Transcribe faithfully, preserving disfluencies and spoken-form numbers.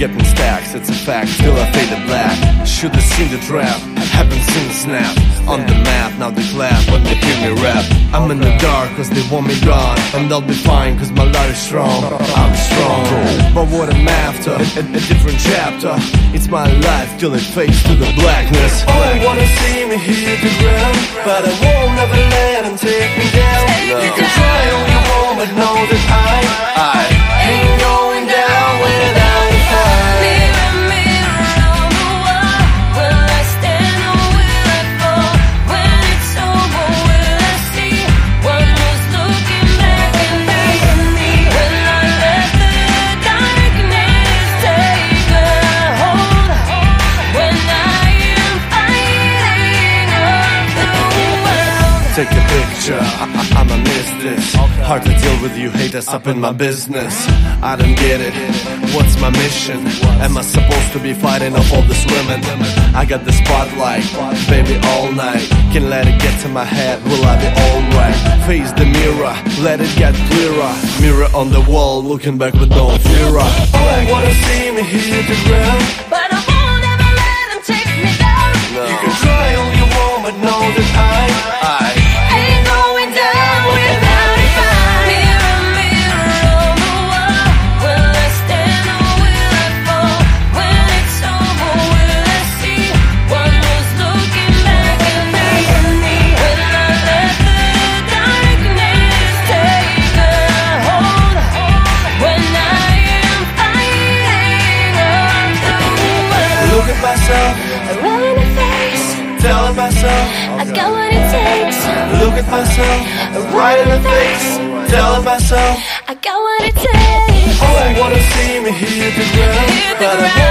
getting stacks, it's a fact, still I faded black. Should've seen the trap, haven't seen the snap. On the map, now they clap when they hear me rap. I'm in the dark cause they want me gone, and I'll be fine cause my life is strong. I'm strong, but what I'm after, a, a, a different chapter. It's my life till it fades to the blackness. Oh, they wanna see me hit the ground, but I won't ever let them take me down. No. You can try all you want, but know that I, I ain't going down without a fight. Mirror, mirror on the wall, will I stand or will I fall? When it's over, will I see one who's looking back at me? Will I let the darkness take a hold when I am fighting up the world? Take a picture, I, I, I'ma miss this. Hard to deal with you haters up in my business. I don't get it, what's my mission? Am I supposed to be fighting off all these women? I got the spotlight, baby, all night. Can't let it get to my head, will I be alright? Face the mirror, let it get clearer. Mirror on the wall, looking back with no fear. Oh, they wanna see me hit the ground, But I won't ever let them take me down. No. you can try all you want, but know that I, I Ain't going down without a fight. Mirror, mirror on the wall, will I stand or will I fall? When it's over, will I see one who's looking back at me? Will I let the darkness take a hold when I am fighting up the world? look at myself, Right in the face, telling myself, I got what it takes. look at myself, right in the face, telling myself, I got what it takes. oh, they wanna see me hit the ground, Hit the but I ground.